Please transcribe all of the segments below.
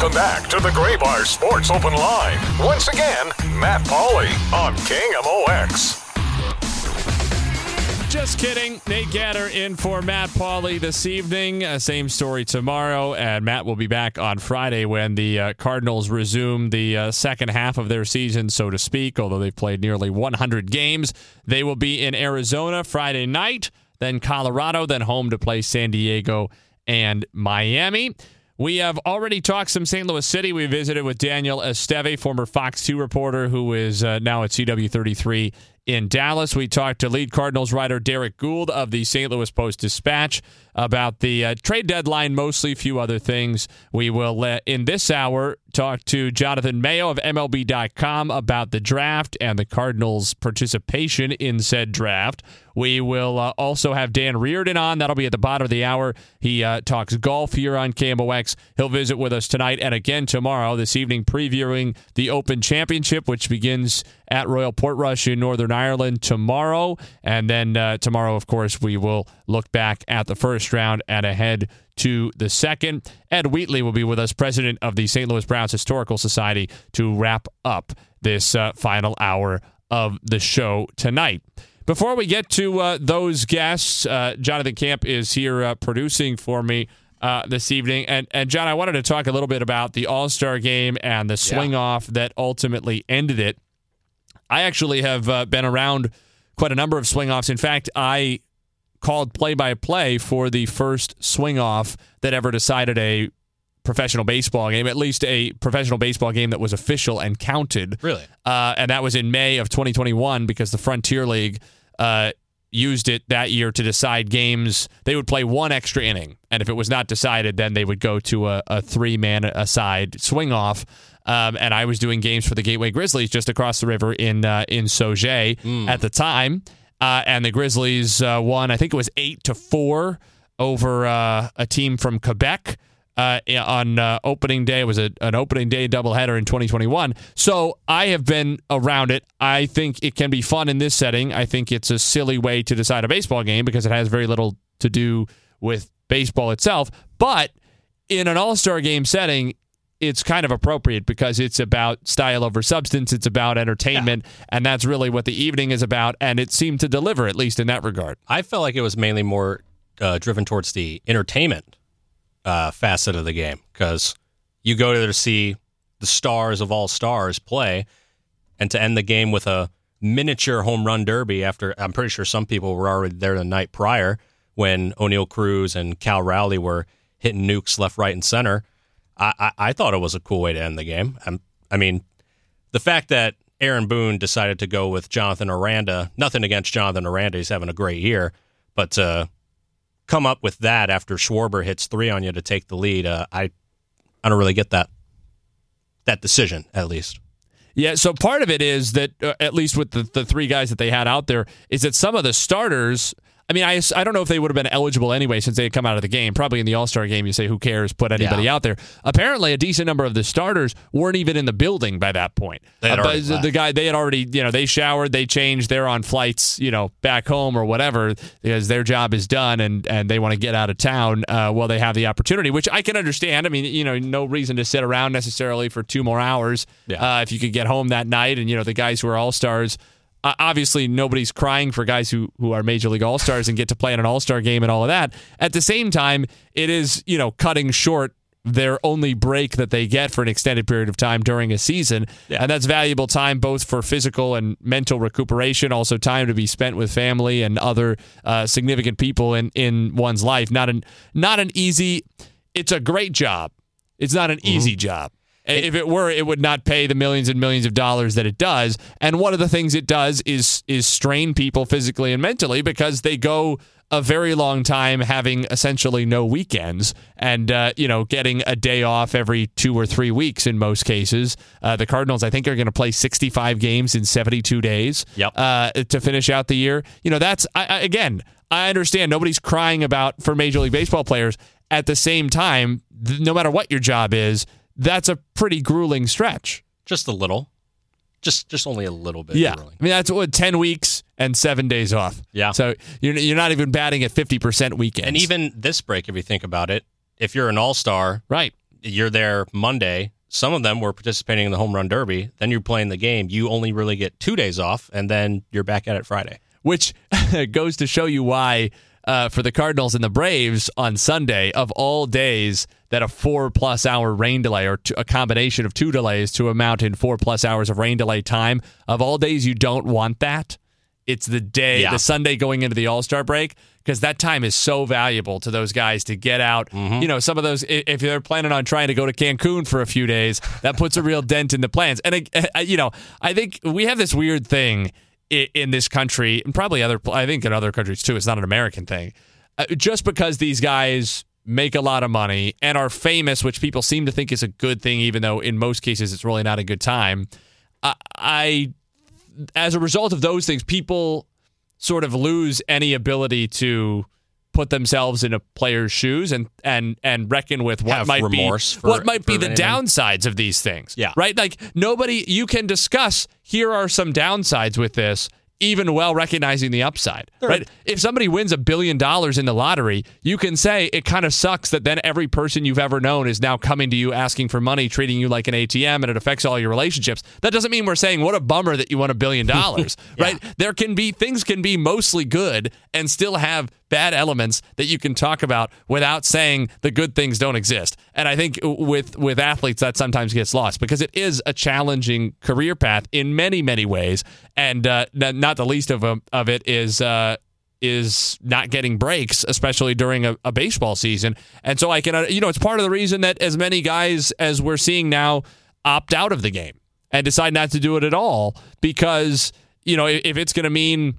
Welcome back to the Gray Bar Sports Open Line. Once again, Matt Pauley on KMOX. Just kidding. Nate Gatter in for Matt Pauley this evening. Same story tomorrow, and Matt will be back on Friday when the Cardinals resume the second half of their season, so to speak, although they've played nearly 100 games. They will be in Arizona Friday night, then Colorado, then home to play San Diego and Miami. We have already talked some St. Louis City. We visited with Daniel Esteve, former Fox 2 reporter who is now at CW33 in Dallas. We talked to lead Cardinals writer Derek Gould of the St. Louis Post-Dispatch about the trade deadline, mostly a few other things. We will, in this hour, talk to Jonathan Mayo of MLB.com about the draft and the Cardinals' participation in said draft. We will also have Dan Reardon on. That'll be at the bottom of the hour. He talks golf here on KMOX. He'll visit with us tonight and again tomorrow, this evening, previewing the Open Championship, which begins at Royal Portrush in Northern Ireland tomorrow. And then tomorrow, of course, we will look back at the first round and ahead to the second. Ed Wheatley will be with us, president of the St. Louis Browns Historical Society, to wrap up this final hour of the show tonight. Before we get to those guests, Jonathan Camp is here producing for me this evening. And John, I wanted to talk a little bit about the All-Star Game and the swing-off that ultimately ended it. I actually have been around quite a number of swing-offs. In fact, I called play-by-play for the first swing-off that ever decided a professional baseball game, at least a professional baseball game that was official and counted. Really? And that was in May of 2021 because the Frontier League used it that year to decide games. They would play one extra inning, and if it was not decided, then they would go to a three-man-a-side swing-off. And I was doing games for the Gateway Grizzlies just across the river in Sauget at the time. And the Grizzlies won, I think it was 8-4 over a team from Quebec on opening day. It was an opening day doubleheader in 2021. So I have been around it. I think it can be fun in this setting. I think it's a silly way to decide a baseball game because it has very little to do with baseball itself. But in an all-star game setting, it's kind of appropriate because it's about style over substance. It's about entertainment, and that's really what the evening is about, and it seemed to deliver, at least in that regard. I felt like it was mainly more driven towards the entertainment facet of the game because you go there to see the stars of all stars play, and to end the game with a miniature home run derby after, I'm pretty sure some people were already there the night prior when O'Neal Cruz and Cal Rowley were hitting nukes left, right, and center. I thought it was a cool way to end the game. I mean, the fact that Aaron Boone decided to go with Jonathan Aranda, nothing against Jonathan Aranda, he's having a great year, but to come up with that after Schwarber hits 3 on you to take the lead, I don't really get that decision, at least. Yeah, so part of it is that, at least with the three guys that they had out there, is that some of the starters, I mean, I don't know if they would have been eligible anyway since they had come out of the game. Probably in the All-Star game, you say, who cares, put anybody out there. Apparently, a decent number of the starters weren't even in the building by that point. They had already, they showered, they changed, they're on flights, back home or whatever, because their job is done and they want to get out of town while they have the opportunity, which I can understand. I mean, no reason to sit around necessarily for 2 more hours if you could get home that night. And, the guys who are All-Stars, obviously, nobody's crying for guys who are Major League All-Stars and get to play in an All-Star game and all of that. At the same time, it is, cutting short their only break that they get for an extended period of time during a season. Yeah. And that's valuable time both for physical and mental recuperation, also time to be spent with family and other significant people in one's life. Not an easy, it's a great job. It's not an easy job. If it were, it would not pay the millions and millions of dollars that it does. And one of the things it does is strain people physically and mentally because they go a very long time having essentially no weekends and, getting a day off every 2 or 3 weeks in most cases. The Cardinals, I think, are going to play 65 games in 72 days to finish out the year. That's, I understand nobody's crying about for Major League Baseball players. At the same time, no matter what your job is, that's a pretty grueling stretch. Just a little. Just only a little bit. Yeah. Grueling. I mean, that's 10 weeks and 7 days off. Yeah. So you're not even batting at 50% weekends. And even this break, if you think about it, if you're an all-star, right, you're there Monday. Some of them were participating in the home run derby. Then you're playing the game. You only really get 2 days off, and then you're back at it Friday. Which goes to show you why for the Cardinals and the Braves on Sunday, of all days, that a 4+ hour rain delay or a combination of 2 delays to amount in 4+ hours of rain delay time, of all days you don't want that. It's the day, the Sunday going into the All-Star break, because that time is so valuable to those guys to get out. You know, some of those, if they're planning on trying to go to Cancun for a few days, that puts a real dent in the plans. And, you know, I think we have this weird thing in this country, and probably I think in other countries too, it's not an American thing. Just because these guys make a lot of money and are famous, which people seem to think is a good thing, even though in most cases it's really not a good time. As a result of those things, people sort of lose any ability to put themselves in a player's shoes and reckon with what might be the downsides of these things. Yeah. Right? Like, you can discuss, here are some downsides with this, even while recognizing the upside. Right? If somebody wins $1 billion in the lottery, you can say it kind of sucks that then every person you've ever known is now coming to you asking for money, treating you like an ATM, and it affects all your relationships. That doesn't mean we're saying what a bummer that you won $1 billion. Right? Things can be mostly good and still have bad elements that you can talk about without saying the good things don't exist. And I think with athletes that sometimes gets lost, because it is a challenging career path in many, many ways. And not the least of it is not getting breaks, especially during a baseball season. And so I can, it's part of the reason that as many guys as we're seeing now opt out of the game and decide not to do it at all, because, if it's going to mean,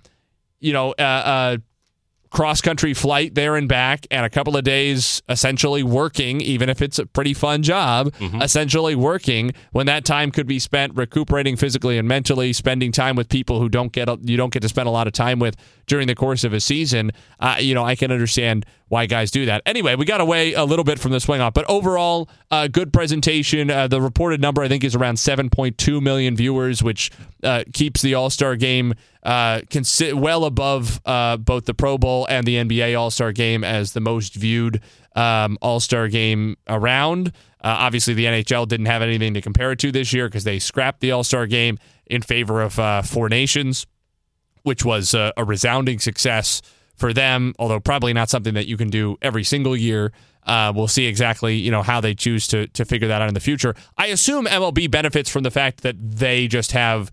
cross-country flight there and back and a couple of days essentially working, even if it's a pretty fun job, essentially working, when that time could be spent recuperating physically and mentally, spending time with people who you don't get to spend a lot of time with during the course of a season. I can understand why guys do that. Anyway, we got away a little bit from the swing off, but overall, good presentation. The reported number, I think, is around 7.2 million viewers, which keeps the All-Star game well above both the Pro Bowl and the NBA All-Star game as the most viewed All-Star game around. Obviously, the NHL didn't have anything to compare it to this year because they scrapped the All-Star game in favor of Four Nations, which was a resounding success for them, although probably not something that you can do every single year. We'll see exactly, how they choose to figure that out in the future. I assume MLB benefits from the fact that they just have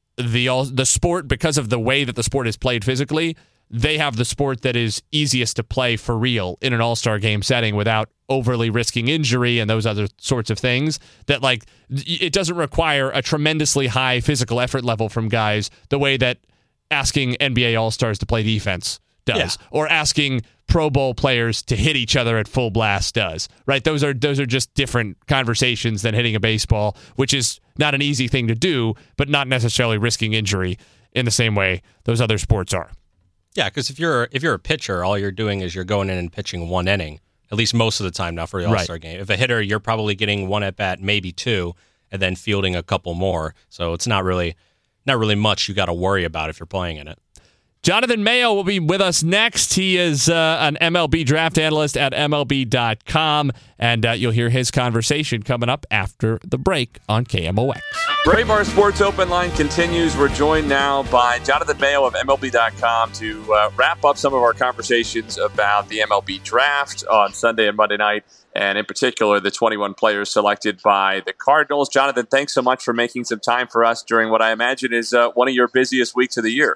the sport, because of the way that the sport is played physically. They have the sport that is easiest to play for real in an all-star game setting without overly risking injury and those other sorts of things. That, like, it doesn't require a tremendously high physical effort level from guys the way that asking NBA All-Stars to play defense does, or asking Pro Bowl players to hit each other at full blast does. Right? Those are just different conversations than hitting a baseball, which is not an easy thing to do, but not necessarily risking injury in the same way those other sports are. Yeah, because if you're a pitcher, all you're doing is you're going in and pitching one inning, at least most of the time now for the All-Star game. If a hitter, you're probably getting one at bat, maybe two, and then fielding a couple more. So it's not really much you got to worry about if you're playing in it. Jonathan Mayo will be with us next. He is an MLB draft analyst at MLB.com, and you'll hear his conversation coming up after the break on KMOX. Brave Our Sports Open Line continues. We're joined now by Jonathan Mayo of MLB.com to wrap up some of our conversations about the MLB draft on Sunday and Monday night, and in particular, the 21 players selected by the Cardinals. Jonathan, thanks so much for making some time for us during what I imagine is one of your busiest weeks of the year.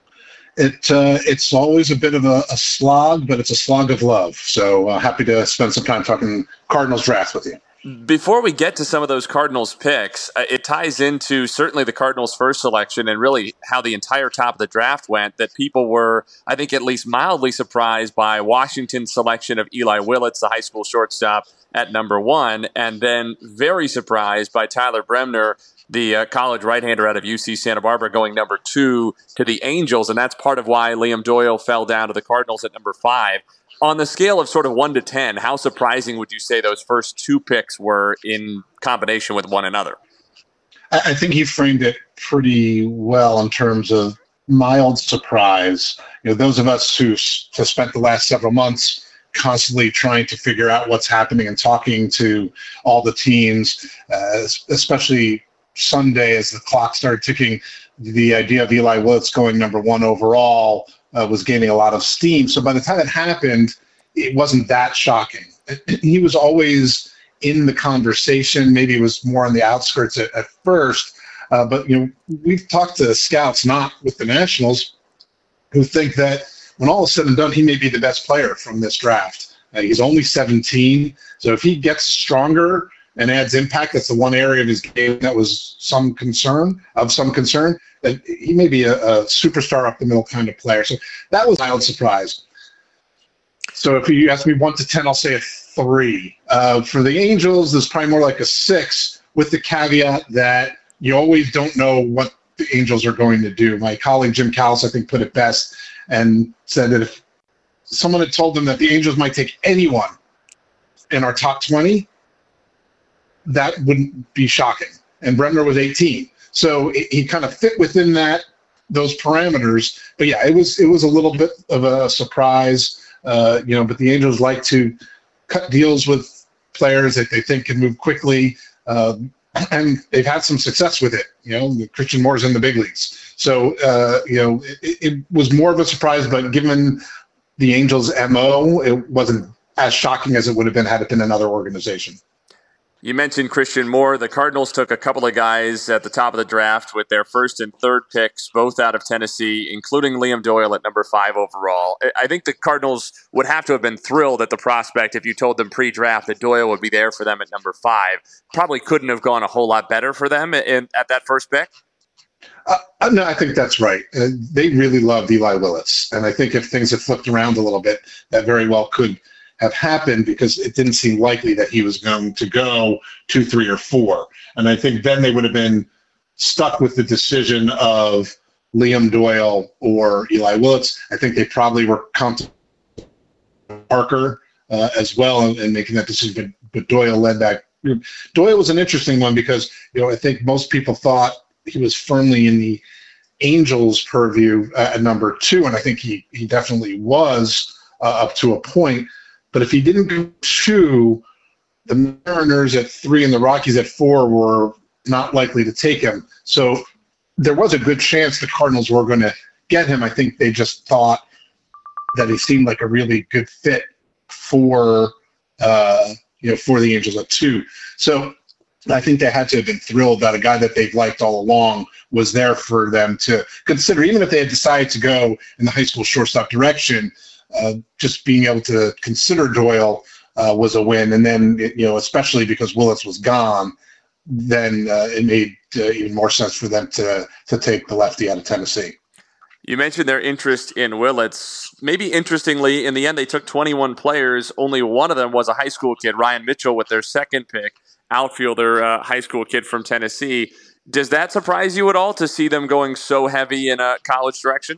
It's always a bit of a slog, but it's a slog of love. So happy to spend some time talking Cardinals draft with you. Before we get to some of those Cardinals picks, it ties into certainly the Cardinals' first selection and really how the entire top of the draft went, that people were, I think, at least mildly surprised by Washington's selection of Eli Willits, the high school shortstop, at number 1, and then very surprised by Tyler Bremner, the college right-hander out of UC Santa Barbara, going number 2 to the Angels, and that's part of why Liam Doyle fell down to the Cardinals at number 5. On the scale of sort of 1 to 10, how surprising would you say those first 2 picks were in combination with one another? I think he framed it pretty well in terms of mild surprise. Those of us who have spent the last several months constantly trying to figure out what's happening and talking to all the teams, especially Sunday as the clock started ticking. The idea of Eli Willetts going number 1 overall was gaining a lot of steam. So by the time it happened, it wasn't that shocking. He was always in the conversation. Maybe it was more on the outskirts at first. But we've talked to scouts, not with the Nationals, who think that when all is said and done, he may be the best player from this draft. He's only 17, so if he gets stronger and adds impact, that's the one area of his game that was some concern, that he may be a superstar up the middle kind of player. So that was a mild surprise. So if you ask me 1 to 10, I'll say a 3. For the Angels, there's probably more like a 6, with the caveat that you always don't know what the Angels are going to do. My colleague Jim Callis, I think, put it best and said that if someone had told them that the Angels might take anyone in our top 20, that wouldn't be shocking. And Bremner was 18. So he kind of fit within those parameters. But yeah, it was a little bit of a surprise, but the Angels like to cut deals with players that they think can move quickly. And they've had some success with it. Christian Moore's in the big leagues. So, it was more of a surprise, but given the Angels' MO, it wasn't as shocking as it would have been had it been another organization. You mentioned Christian Moore. The Cardinals took a couple of guys at the top of the draft with their first and third picks, both out of Tennessee, including Liam Doyle at number 5 overall. I think the Cardinals would have to have been thrilled at the prospect if you told them pre-draft that Doyle would be there for them at number 5. Probably couldn't have gone a whole lot better for them at that first pick. No, I think that's right. They really loved Eli Willetts. And I think if things had flipped around a little bit, that very well could have happened, because it didn't seem likely that he was going to go 2, 3, or 4. And I think then they would have been stuck with the decision of Liam Doyle or Eli Willetts. I think they probably were comfortable with Parker as well in making that decision, but Doyle led that group. Doyle was an interesting one because, I think most people thought he was firmly in the Angels' purview at number 2, and I think he definitely was up to a point. But if he didn't go 2, the Mariners at 3 and the Rockies at 4 were not likely to take him. So there was a good chance the Cardinals were going to get him. I think they just thought that he seemed like a really good fit for the Angels at 2. So I think they had to have been thrilled that a guy that they've liked all along was there for them to consider, even if they had decided to go in the high school shortstop direction. Just being able to consider Doyle was a win. And then, especially because Willetts was gone, then it made even more sense for them to take the lefty out of Tennessee. You mentioned their interest in Willetts. Maybe interestingly, in the end, they took 21 players. Only one of them was a high school kid, Ryan Mitchell, with their second pick, outfielder, high school kid from Tennessee. Does that surprise you at all to see them going so heavy in a college direction?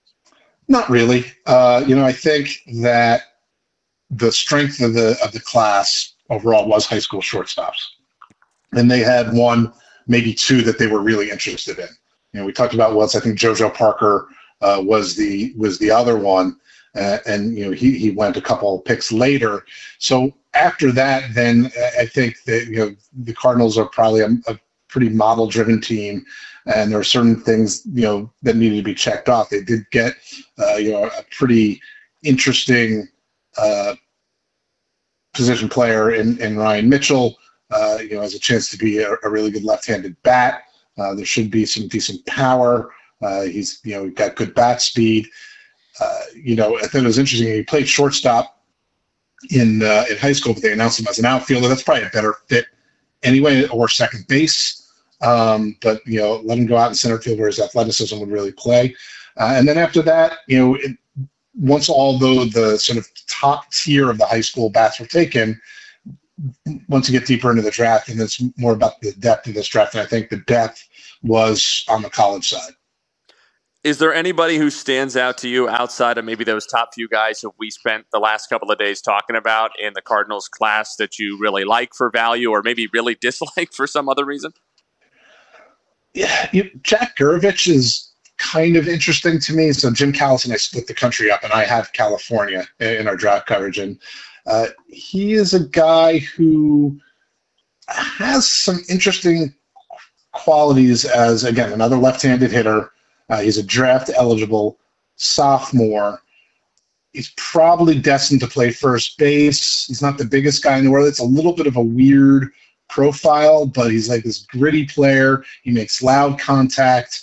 Not really. I think that the strength of the class overall was high school shortstops, and they had 1, maybe 2 that they were really interested in. We talked about Willetts. I think JoJo Parker was the other one, and he went a couple of picks later. So after that, then I think that the Cardinals are probably a pretty model-driven team. And there are certain things, that needed to be checked off. They did get, a pretty interesting position player in Ryan Mitchell, has a chance to be a really good left-handed bat. There should be some decent power. He's, got good bat speed. I thought it was interesting. He played shortstop in high school, but they announced him as an outfielder. That's probably a better fit anyway, or second base. But let him go out in center field where his athleticism would really play. And then after that, once all the sort of top tier of the high school bats were taken, once you get deeper into the draft, and it's more about the depth of this draft, and I think the depth was on the college side. Is there anybody who stands out to you outside of maybe those top few guys who we spent the last couple of days talking about in the Cardinals class that you really like for value or maybe really dislike for some other reason? Yeah, Jack Gurevich is kind of interesting to me. So Jim Callis and I split the country up, and I have California in our draft coverage. And he is a guy who has some interesting qualities as, again, another left-handed hitter. He's a draft-eligible sophomore. He's probably destined to play first base. He's not the biggest guy in the world. It's a little bit of a weird profile, but he's like this gritty player. He makes loud contact.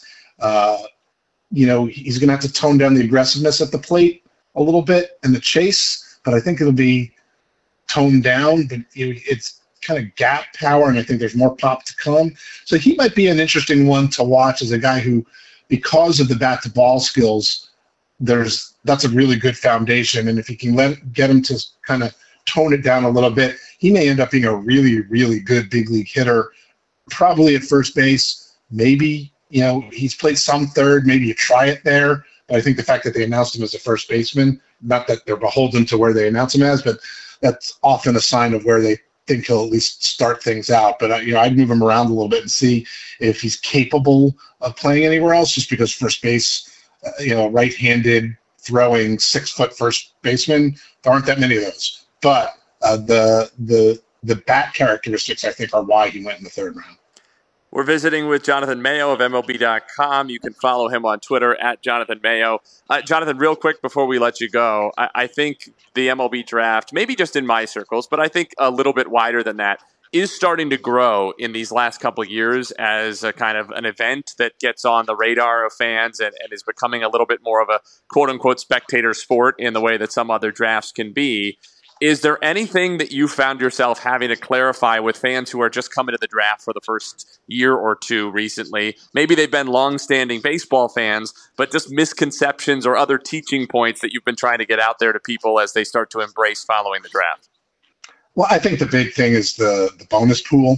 He's going to have to tone down the aggressiveness at the plate a little bit and the chase, but I think it'll be toned down. But it's kind of gap power, and I think there's more pop to come. So he might be an interesting one to watch as a guy who, because of the bat-to-ball skills, that's a really good foundation. And if you can get him to kind of tone it down a little bit, he may end up being a really, really good big league hitter, probably at first base. Maybe, he's played some third. Maybe you try it there. But I think the fact that they announced him as a first baseman, not that they're beholden to where they announce him as, but that's often a sign of where they think he'll at least start things out. But I'd move him around a little bit and see if he's capable of playing anywhere else, just because first base, right-handed throwing 6-foot first baseman, there aren't that many of those. But the bat characteristics, I think, are why he went in the third round. We're visiting with Jonathan Mayo of MLB.com. You can follow him on Twitter at Jonathan Mayo. Jonathan, real quick before we let you go, I think the MLB draft, maybe just in my circles, but I think a little bit wider than that, is starting to grow in these last couple of years as a kind of an event that gets on the radar of fans and is becoming a little bit more of a quote-unquote spectator sport in the way that some other drafts can be. Is there anything that you found yourself having to clarify with fans who are just coming to the draft for the first year or two recently? Maybe they've been long-standing baseball fans, but just misconceptions or other teaching points that you've been trying to get out there to people as they start to embrace following the draft. Well, I think the big thing is the bonus pool.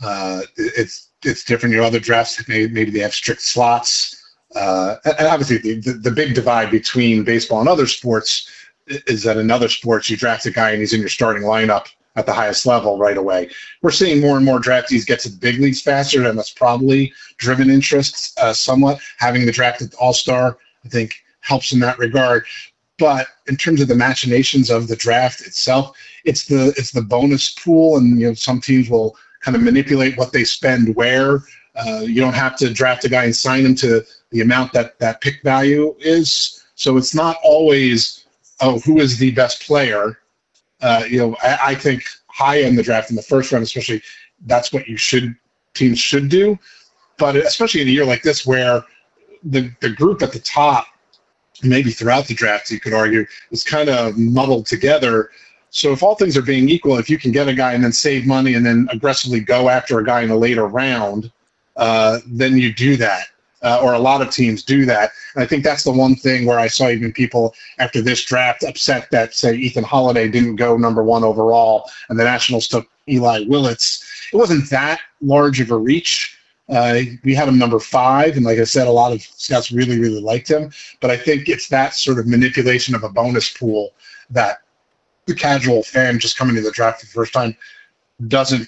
It's different. Other drafts, maybe they have strict slots. And obviously the big divide between baseball and other sports is that in other sports you draft a guy and he's in your starting lineup at the highest level right away. We're seeing more and more draftees get to the big leagues faster, and that's probably driven interests somewhat. Having the drafted all-star, I think, helps in that regard. But in terms of the machinations of the draft itself, it's the bonus pool, and some teams will kind of manipulate what they spend where. You don't have to draft a guy and sign him to the amount that pick value is. So it's not always, who is the best player? I think high in the draft in the first round, especially, that's what teams should do. But especially in a year like this where the group at the top, maybe throughout the draft, you could argue, is kind of muddled together. So if all things are being equal, if you can get a guy and then save money and then aggressively go after a guy in a later round, then you do that. Or a lot of teams do that. And I think that's the one thing where I saw even people after this draft upset that, say, Ethan Holiday didn't go number 1 overall and the Nationals took Eli Willits. It wasn't that large of a reach. We had him number 5, and like I said, a lot of scouts really, really liked him. But I think it's that sort of manipulation of a bonus pool that the casual fan just coming to the draft for the first time doesn't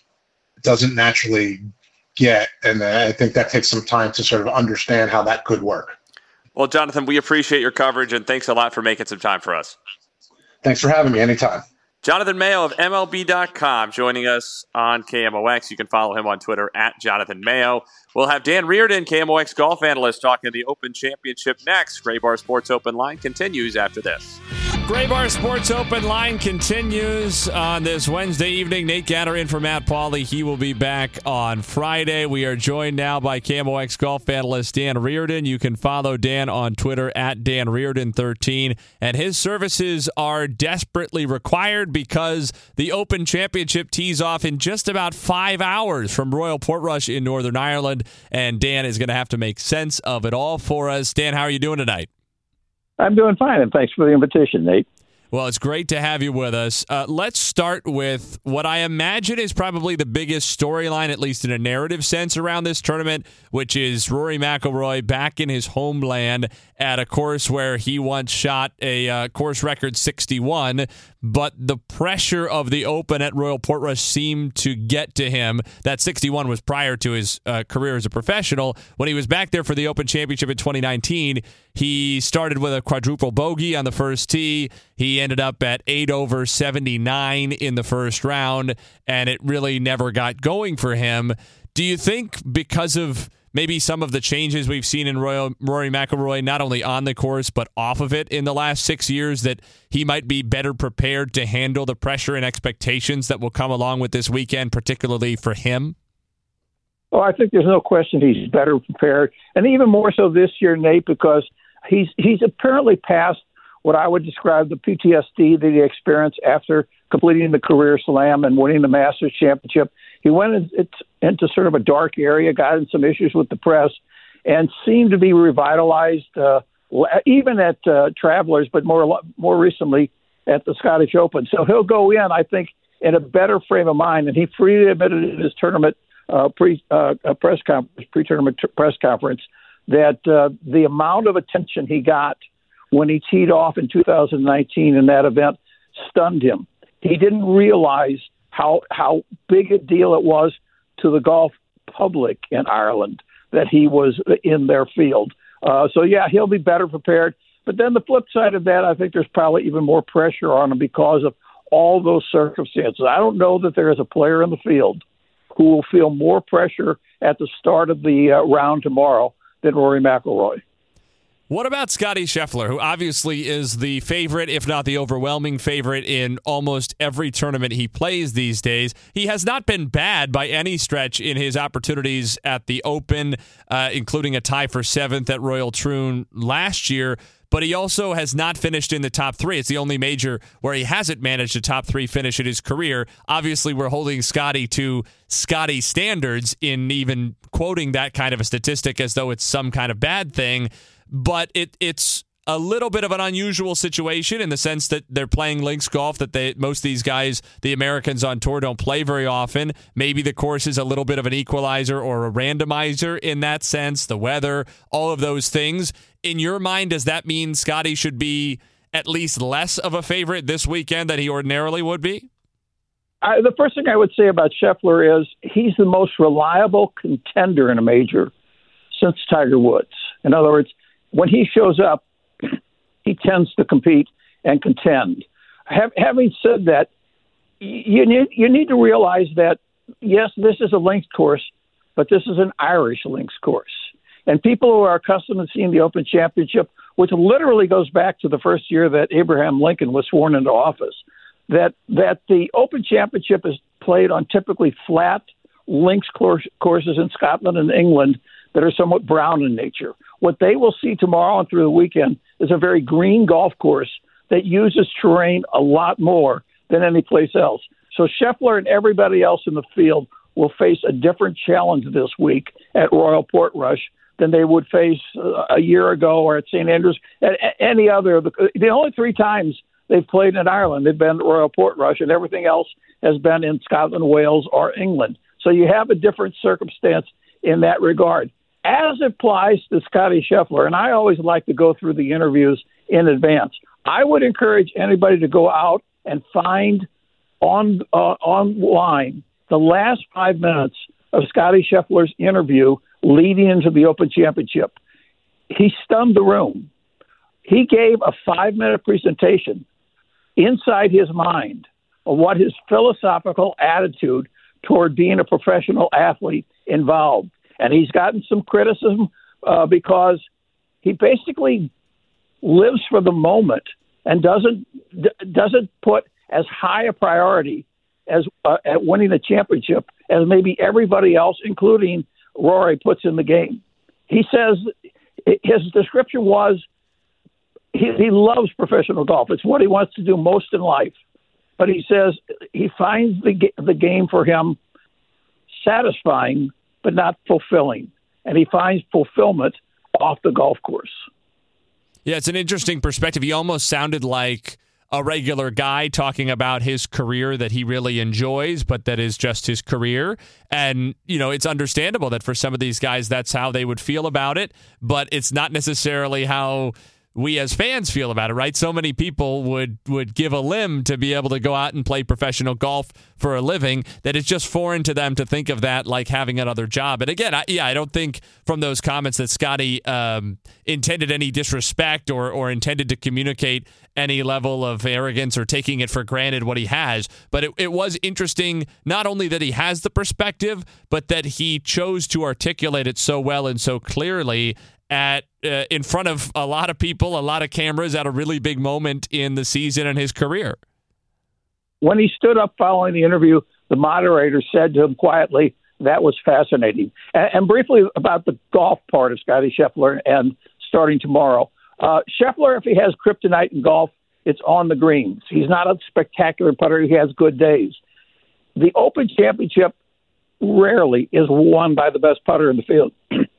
naturally get, and I think that takes some time to sort of understand how that could work. Well, Jonathan, we appreciate your coverage, and thanks a lot for making some time for us. Thanks for having me. Anytime. Jonathan Mayo of MLB.com joining us on KMOX. You can follow him on Twitter at Jonathan Mayo. We'll have Dan Reardon, KMOX golf analyst, talking the Open Championship next. Gray Bar Sports Open Line continues after this. Gray Bar Sports Open Line continues on this Wednesday evening. Nate Gatter in for Matt Pauley. He will be back on Friday. We are joined now by KMOX golf analyst Dan Reardon. You can follow Dan on Twitter at DanReardon13. And his services are desperately required because the Open Championship tees off in just about 5 hours from Royal Portrush in Northern Ireland. And Dan is going to have to make sense of it all for us. Dan, how are you doing tonight? I'm doing fine, and thanks for the invitation, Nate. Well, it's great to have you with us. Let's start with what I imagine is probably the biggest storyline, at least in a narrative sense, around this tournament, which is Rory McIlroy back in his homeland at a course where he once shot a course record 61, but the pressure of the Open at Royal Portrush seemed to get to him. That 61 was prior to his career as a professional. When he was back there for the Open Championship in 2019, he started with a quadruple bogey on the first tee. He ended up at 8 over 79 in the first round, and it really never got going for him. Do you think because of maybe some of the changes we've seen in Rory McIlroy, not only on the course but off of it in the last 6 years, that he might be better prepared to handle the pressure and expectations that will come along with this weekend, particularly for him? Well, I think there's no question he's better prepared, and even more so this year, Nate, because he's apparently past what I would describe the PTSD that he experienced after completing the career slam and winning the Masters Championship. He went into sort of a dark area, got in some issues with the press, and seemed to be revitalized, even at Travelers, but more recently at the Scottish Open. So he'll go in, I think, in a better frame of mind, and he freely admitted in his tournament pre-tournament press conference that the amount of attention he got when he teed off in 2019 in that event stunned him. He didn't realize how big a deal it was to the golf public in Ireland that he was in their field. So, yeah, he'll be better prepared. But then the flip side of that, I think there's probably even more pressure on him because of all those circumstances. I don't know that there is a player in the field who will feel more pressure at the start of the round tomorrow than Rory McIlroy. What about Scottie Scheffler, who obviously is the favorite, if not the overwhelming favorite, in almost every tournament he plays these days? He has not been bad by any stretch in his opportunities at the Open, including a tie for 7th at Royal Troon last year, but he also has not finished in the top 3. It's the only major where he hasn't managed a top 3 finish in his career. Obviously, we're holding Scottie to Scottie standards in even quoting that kind of a statistic as though it's some kind of bad thing. But it's a little bit of an unusual situation in the sense that they're playing links golf that most of these guys, the Americans on tour, don't play very often. Maybe the course is a little bit of an equalizer or a randomizer in that sense, the weather, all of those things. In your mind, does that mean Scottie should be at least less of a favorite this weekend than he ordinarily would be? The first thing I would say about Scheffler is he's the most reliable contender in a major since Tiger Woods. In other words, when he shows up, he tends to compete and contend. Having said that, you need to realize that, yes, this is a links course, but this is an Irish links course. And people who are accustomed to seeing the Open Championship, which literally goes back to the first year that Abraham Lincoln was sworn into office, that the Open Championship is played on typically flat links courses in Scotland and England that are somewhat brown in nature. What they will see tomorrow and through the weekend is a very green golf course that uses terrain a lot more than any place else. So Scheffler and everybody else in the field will face a different challenge this week at Royal Portrush than they would face a year ago or at St. Andrews. At any other, the only 3 times they've played in Ireland, they've been at Royal Portrush, and everything else has been in Scotland, Wales, or England. So you have a different circumstance in that regard. As it applies to Scottie Scheffler, and I always like to go through the interviews in advance, I would encourage anybody to go out and find online the last 5 minutes of Scottie Scheffler's interview leading into the Open Championship. He stunned the room. He gave a 5-minute presentation inside his mind of what his philosophical attitude toward being a professional athlete involved. And he's gotten some criticism because he basically lives for the moment and doesn't put as high a priority as at winning the championship as maybe everybody else, including Rory, puts in the game. He says his description was he loves professional golf. It's what he wants to do most in life. But he says he finds the game for him satisfying but not fulfilling. And he finds fulfillment off the golf course. Yeah, it's an interesting perspective. He almost sounded like a regular guy talking about his career that he really enjoys, but that is just his career. And, it's understandable that for some of these guys, that's how they would feel about it, but it's not necessarily how we as fans feel about it, right? So many people would give a limb to be able to go out and play professional golf for a living that it's just foreign to them to think of that like having another job. And again, I don't think from those comments that Scotty intended any disrespect or intended to communicate any level of arrogance or taking it for granted what he has. But it was interesting not only that he has the perspective, but that he chose to articulate it so well and so clearly in front of a lot of people, a lot of cameras at a really big moment in the season and his career. When he stood up following the interview, the moderator said to him quietly, "That was fascinating." And briefly about the golf part of Scotty Scheffler and starting tomorrow. Scheffler, if he has kryptonite in golf, it's on the greens. He's not a spectacular putter. He has good days. The Open Championship rarely is won by the best putter in the field.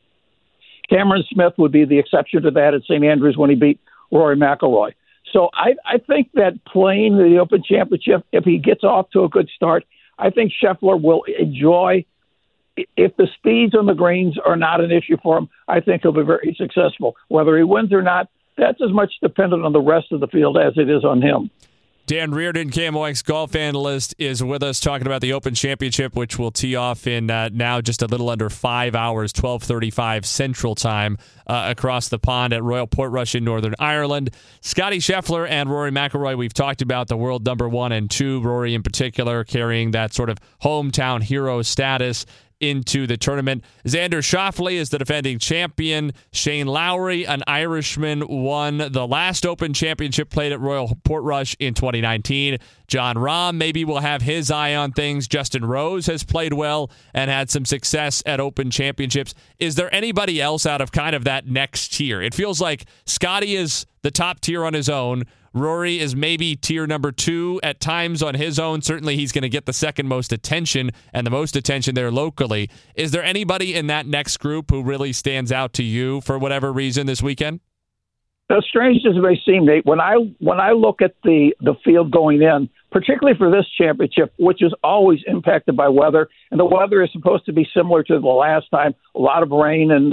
Cameron Smith would be the exception to that at St. Andrews when he beat Rory McIlroy. So I think that playing the Open Championship, if he gets off to a good start, I think Scheffler will enjoy. If the speeds on the greens are not an issue for him, I think he'll be very successful. Whether he wins or not, that's as much dependent on the rest of the field as it is on him. Dan Reardon, KMOX golf analyst, is with us talking about the Open Championship, which will tee off in now just a little under 5 hours, 12:35 Central Time, across the pond at Royal Portrush in Northern Ireland. Scotty Scheffler and Rory McIlroy, we've talked about the world number 1 and 2, Rory in particular, carrying that sort of hometown hero status into the tournament. Xander Schauffele is the defending champion. Shane Lowry, an Irishman, won the last Open Championship played at Royal Portrush in 2019. Jon Rahm maybe will have his eye on things. Justin Rose has played well and had some success at Open Championships. Is there anybody else out of kind of that next tier? It feels like Scotty is the top tier on his own. Rory is maybe tier number 2 at times on his own. Certainly he's going to get the second most attention and the most attention there locally. Is there anybody in that next group who really stands out to you for whatever reason this weekend? As strange as it may seem, Nate, when I look at the field going in, particularly for this championship, which is always impacted by weather, and the weather is supposed to be similar to the last time, a lot of rain and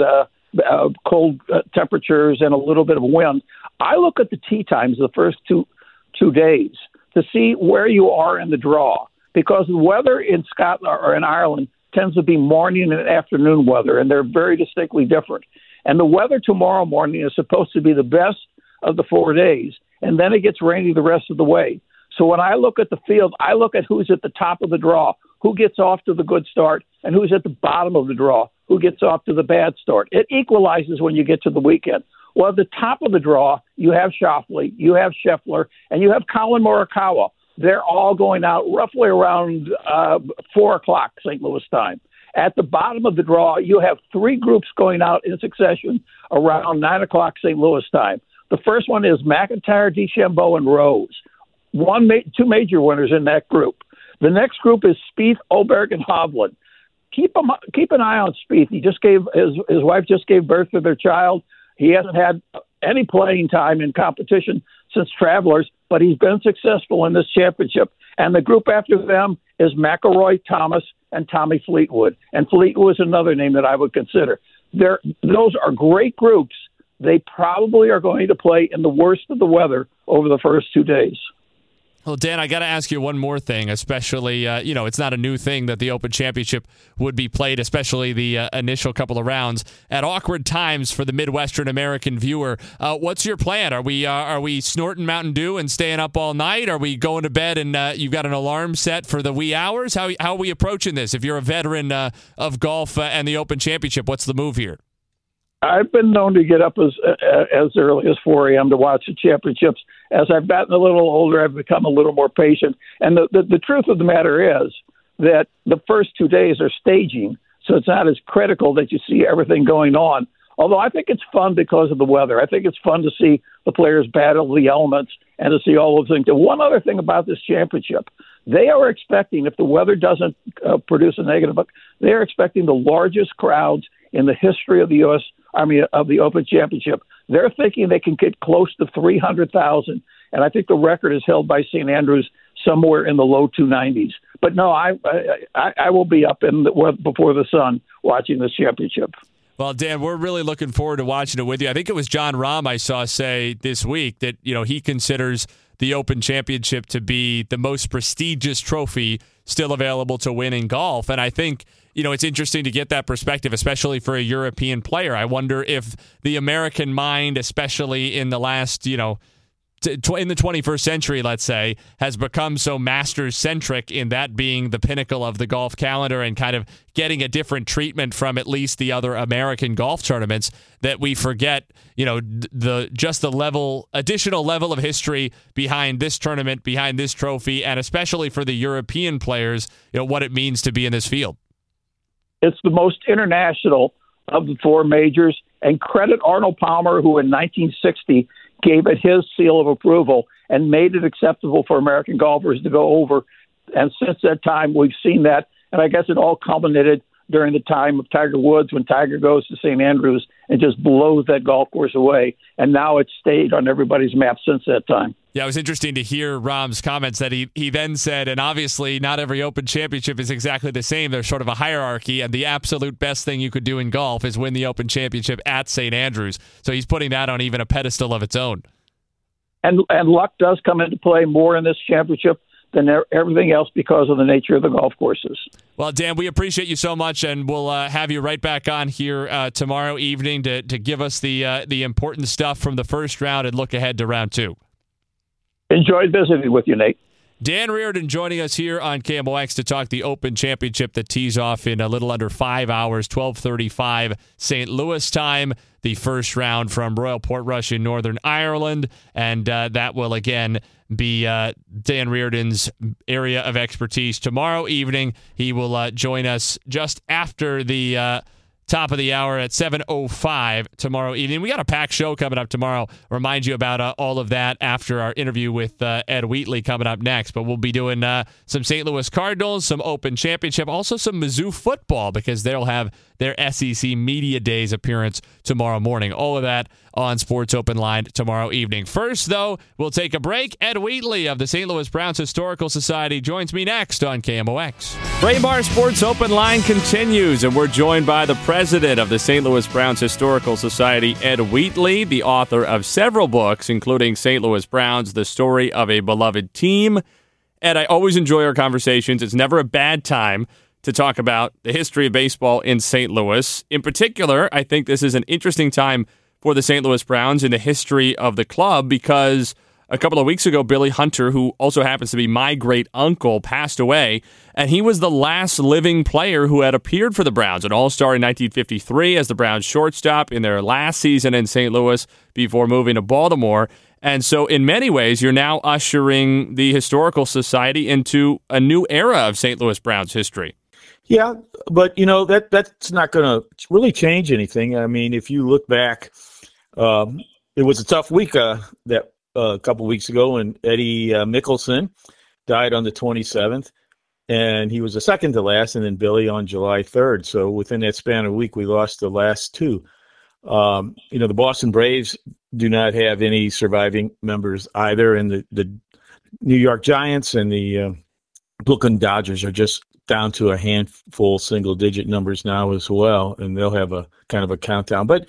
cold temperatures and a little bit of wind. I look at the tee times the first two days to see where you are in the draw, because the weather in Scotland or in Ireland tends to be morning and afternoon weather, and they're very distinctly different. And the weather tomorrow morning is supposed to be the best of the 4 days, and then it gets rainy the rest of the way. So when I look at the field, I look at who's at the top of the draw, who gets off to the good start, and who's at the bottom of the draw, who gets off to the bad start. It equalizes when you get to the weekend. Well, at the top of the draw, you have Schauffele, you have Scheffler, and you have Colin Morikawa. They're all going out roughly around 4 o'clock St. Louis time. At the bottom of the draw, you have 3 groups going out in succession around 9 o'clock St. Louis time. The first one is McIntyre, DeChambeau, and Rose. 2 major winners in that group. The next group is Spieth, Oberg, and Hovland. Keep an eye on Spieth. He just gave his wife just gave birth to their child. He hasn't had any playing time in competition since Travelers, but he's been successful in this championship. And the group after them is McIlroy, Thomas, and Tommy Fleetwood. And Fleetwood is another name that I would consider. Those are great groups. They probably are going to play in the worst of the weather over the first 2 days. Well, Dan, I got to ask you one more thing, especially, it's not a new thing that the Open Championship would be played, especially the initial couple of rounds, at awkward times for the Midwestern American viewer. What's your plan? Are we snorting Mountain Dew and staying up all night? Are we going to bed and you've got an alarm set for the wee hours? How are we approaching this? If you're a veteran of golf and the Open Championship, what's the move here? I've been known to get up as early as 4 a.m. to watch the championships. As I've gotten a little older, I've become a little more patient. And the truth of the matter is that the first 2 days are staging, so it's not as critical that you see everything going on. Although I think it's fun because of the weather. I think it's fun to see the players battle the elements and to see all those things. And one other thing about this championship, they are expecting, if the weather doesn't produce a negative, they are expecting the largest crowds in the history of the U.S. of the Open Championship. They're thinking they can get close to 300,000, and I think the record is held by St. Andrews somewhere in the low 290s. But no, I will be up before the sun watching this championship. Well, Dan, we're really looking forward to watching it with you. I think it was John Rahm I saw say this week that he considers the Open Championship to be the most prestigious trophy still available to win in golf. And I think, it's interesting to get that perspective, especially for a European player. I wonder if the American mind, especially in the last, in the 21st century, let's say, has become so Masters-centric in that being the pinnacle of the golf calendar and kind of getting a different treatment from at least the other American golf tournaments that we forget, the additional level of history behind this tournament, behind this trophy, and especially for the European players, what it means to be in this field. It's the most international of the four majors, and credit Arnold Palmer, who in 1960 gave it his seal of approval and made it acceptable for American golfers to go over. And since that time, we've seen that. And I guess it all culminated during the time of Tiger Woods when Tiger goes to St. Andrews and just blows that golf course away. And now it's stayed on everybody's map since that time. Yeah, it was interesting to hear Rahm's comments that he then said, and obviously not every Open Championship is exactly the same. There's sort of a hierarchy, and the absolute best thing you could do in golf is win the Open Championship at St. Andrews. So he's putting that on even a pedestal of its own. And luck does come into play more in this championship than everything else because of the nature of the golf courses. Well, Dan, we appreciate you so much, and we'll have you right back on here tomorrow evening to give us the important stuff from the first round and look ahead to round two. Enjoyed visiting with you, Nate. Dan Reardon joining us here on KMOX to talk the Open Championship that tees off in a little under 5 hours, 12:35 St. Louis time. The first round from Royal Portrush in Northern Ireland, and that will again be Dan Reardon's area of expertise. Tomorrow evening, he will join us just after the top of the hour at 7:05 tomorrow evening. We got a packed show coming up tomorrow. Remind you about all of that after our interview with Ed Wheatley coming up next. But we'll be doing some St. Louis Cardinals, some Open Championship, also some Mizzou football because they'll have their SEC Media Days appearance tomorrow morning. All of that on Sports Open Line tomorrow evening. First, though, we'll take a break. Ed Wheatley of the St. Louis Browns Historical Society joins me next on KMOX. Braemar Sports Open Line continues, and we're joined by the president of the St. Louis Browns Historical Society, Ed Wheatley, the author of several books, including St. Louis Browns, The Story of a Beloved Team. Ed, I always enjoy our conversations. It's never a bad time to talk about the history of baseball in St. Louis. In particular, I think this is an interesting time for the St. Louis Browns in the history of the club because a couple of weeks ago, Billy Hunter, who also happens to be my great uncle, passed away, and he was the last living player who had appeared for the Browns, an All-Star in 1953 as the Browns shortstop in their last season in St. Louis before moving to Baltimore. And so in many ways, you're now ushering the Historical Society into a new era of St. Louis Browns history. Yeah, but that's not going to really change anything. I mean, if you look back, it was a tough week a couple weeks ago when Eddie Mickelson died on the 27th, and he was the second to last, and then Billy on July 3rd. So within that span of a week, we lost the last two. The Boston Braves do not have any surviving members either, and the New York Giants and the Brooklyn Dodgers are just down to a handful single-digit numbers now as well, and they'll have a kind of a countdown. But,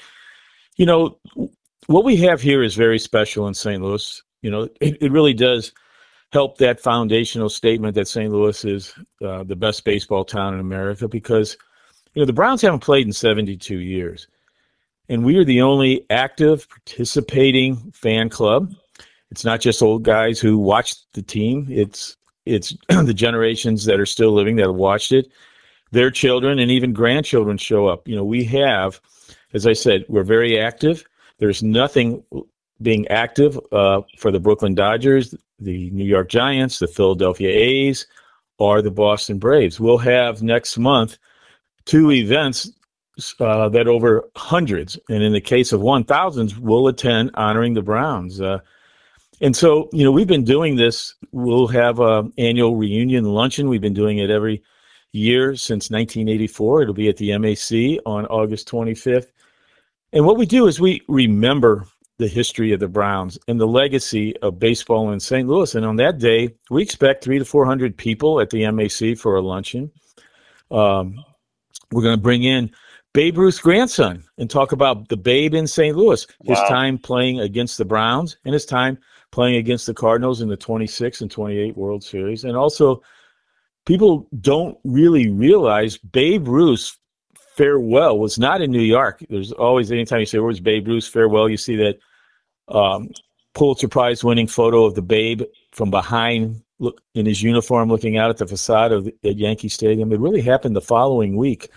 what we have here is very special in St. Louis. It really does help that foundational statement that St. Louis is the best baseball town in America because, the Browns haven't played in 72 years. And we are the only active, participating fan club. It's not just old guys who watch the team. It's the generations that are still living that have watched it. Their children and even grandchildren show up. We have, as I said, we're very active. There's nothing being active for the Brooklyn Dodgers, the New York Giants, the Philadelphia A's, or the Boston Braves. We'll have next month 2 events that over hundreds, and in the case of 1,000s, we'll attend honoring the Browns. And so, we've been doing this. We'll have an annual reunion luncheon. We've been doing it every year since 1984. It'll be at the MAC on August 25th. And what we do is we remember the history of the Browns and the legacy of baseball in St. Louis. And on that day, we expect 300 to 400 people at the MAC for a luncheon. We're going to bring in Babe Ruth's grandson and talk about the Babe in St. Louis, his time playing against the Browns and his time playing against the Cardinals in the 26 and 28 World Series. And also, people don't really realize Babe Ruth's farewell was not in New York. There's always, anytime you say, where's Babe Ruth's farewell, you see that Pulitzer Prize winning photo of the Babe from behind in his uniform looking out at the facade at Yankee Stadium. It really happened the following week,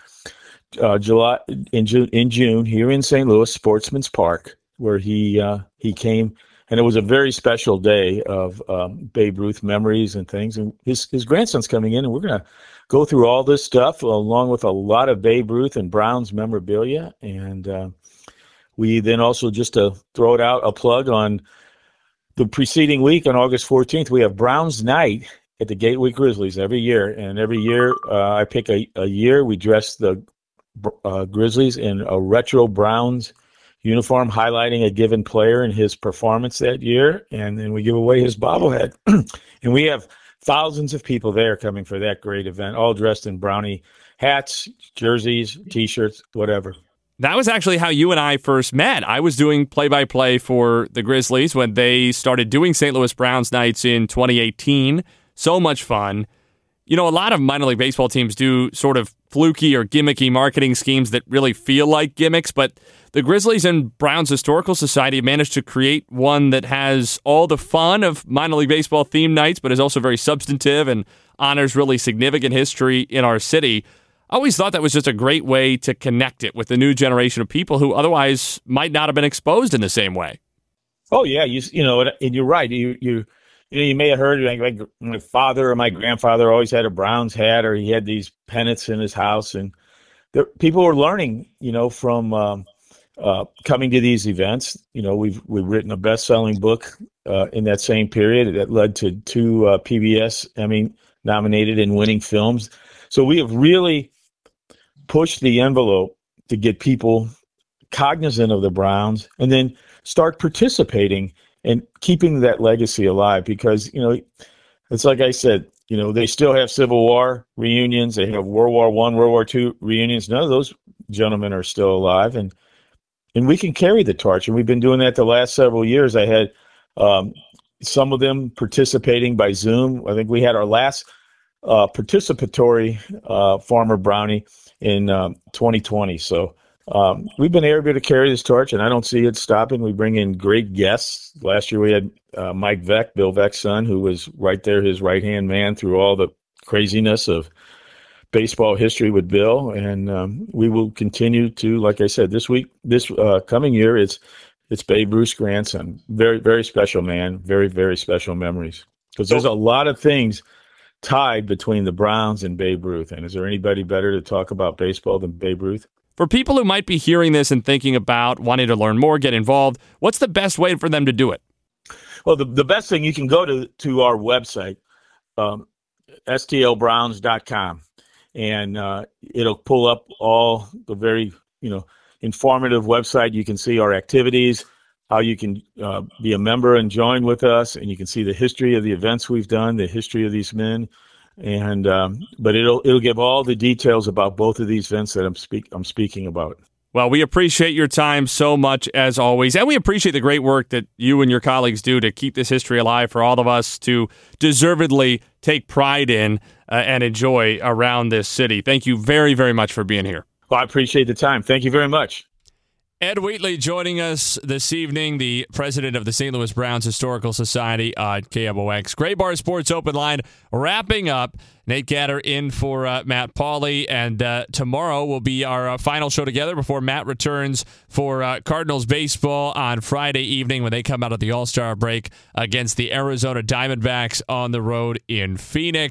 in June here in St. Louis, Sportsman's Park, where he came, and it was a very special day of Babe Ruth memories and things. And his grandson's coming in, and we're going to go through all this stuff along with a lot of Babe Ruth and Browns memorabilia. And we then also, just to throw it out, a plug on the preceding week on August 14th, we have Browns Night at the Gateway Grizzlies every year. And every year I pick a year. We dress the Grizzlies in a retro Browns uniform highlighting a given player and his performance that year. And then we give away his bobblehead. And we have thousands of people there coming for that great event, all dressed in Brownie hats, jerseys, T-shirts, whatever. That was actually how you and I first met. I was doing play-by-play for the Grizzlies when they started doing St. Louis Browns nights in 2018. So much fun. You know, a lot of minor league baseball teams do sort of fluky or gimmicky marketing schemes that really feel like gimmicks, but the Grizzlies and Browns Historical Society managed to create one that has all the fun of minor league baseball theme nights, but is also very substantive and honors really significant history in our city. I always thought that was just a great way to connect it with the new generation of people who otherwise might not have been exposed in the same way. Oh yeah, you know, and you're right. You may have heard like my father or my grandfather always had a Browns hat, or he had these pennants in his house, and people were learning, you know, from coming to these events. You know, we've written a best-selling book in that same period that led to 2 PBS Emmy nominated and winning films. So we have really pushed the envelope to get people cognizant of the Browns and then start participating and keeping that legacy alive, because, you know, it's like I said, you know, they still have Civil War reunions. They have World War I, World War II reunions. None of those gentlemen are still alive, and we can carry the torch. And we've been doing that the last several years. I had some of them participating by Zoom. I think we had our last participatory Farmer Brownie in 2020. So we've been able to carry this torch, and I don't see it stopping. We bring in great guests. Last year we had Mike Veck, Bill Veck's son, who was right there, his right-hand man through all the craziness of baseball history with Bill. And we will continue to, like I said, this coming year, it's Babe Ruth's grandson. Very, very special man. Very, very special memories. Because there's a lot of things tied between the Browns and Babe Ruth. And is there anybody better to talk about baseball than Babe Ruth? For people who might be hearing this and thinking about wanting to learn more, get involved, what's the best way for them to do it? Well, the best thing, you can go to our website, stlbrowns.com, and it'll pull up all the very, you know, informative website. You can see our activities, how you can be a member and join with us, and you can see the history of the events we've done, the history of these men, and but it'll give all the details about both of these events that I'm speaking about. Well, we appreciate your time so much, as always, and we appreciate the great work that you and your colleagues do to keep this history alive for all of us to deservedly take pride in and enjoy around this city. Thank you very, very much for being here. Well, I appreciate the time. Thank you very much. Ed Wheatley joining us this evening, the president of the St. Louis Browns Historical Society on KMOX. Gray Bar Sports Open Line wrapping up. Nate Gatter in for Matt Pauley, and tomorrow will be our final show together before Matt returns for Cardinals baseball on Friday evening when they come out of the All-Star break against the Arizona Diamondbacks on the road in Phoenix.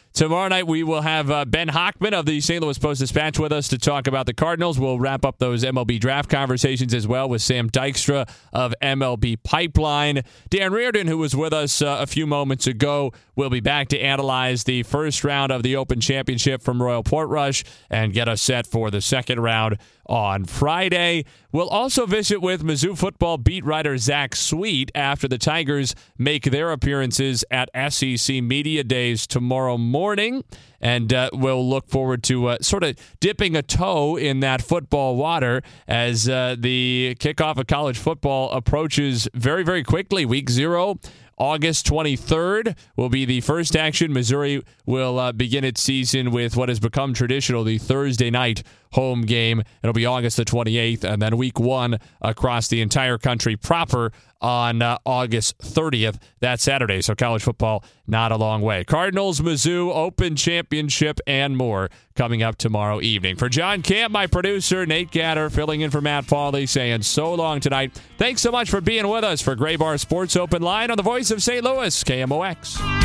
Tomorrow night, we will have Ben Hockman of the St. Louis Post-Dispatch with us to talk about the Cardinals. We'll wrap up those MLB draft conversations as well with Sam Dykstra of MLB Pipeline. Dan Reardon, who was with us a few moments ago, will be back to analyze the first round of the Open Championship from Royal Portrush and get us set for the second round on Friday. We'll also visit with Mizzou football beat writer Zach Sweet after the Tigers make their appearances at SEC Media Days tomorrow morning. And we'll look forward to sort of dipping a toe in that football water as the kickoff of college football approaches very, very quickly. Week 0. August 23rd will be the first action. Missouri will begin its season with what has become traditional, the Thursday night home game. It'll be August the 28th, and then week 1 across the entire country proper on August 30th, that Saturday. So college football, not a long way. Cardinals, Mizzou, Open Championship, and more coming up tomorrow evening. For John Camp, my producer, Nate Gatter, filling in for Matt Pauley, saying so long tonight. Thanks so much for being with us for Gray Bar Sports Open Line on the voice of St. Louis, KMOX.